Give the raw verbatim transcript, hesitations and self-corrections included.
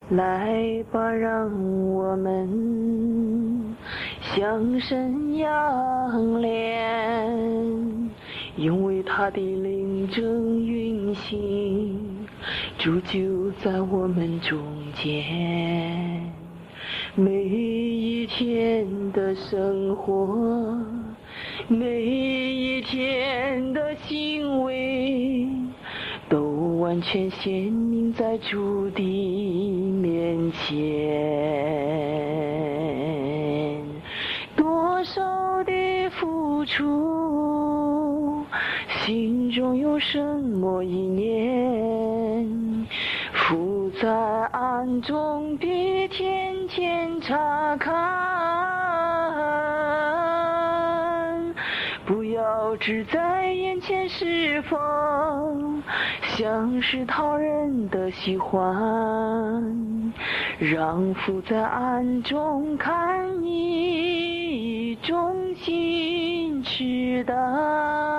来吧，让我们相生相恋，因为他的灵正运行，铸就在我们中间。每一天的生活，每一天的行为，都完全显明在主的面前。多少的付出，心中有什么意念？父在暗中必天天查看，不要只在眼前释放，像是讨人的喜欢，让父在暗中看你忠心知道。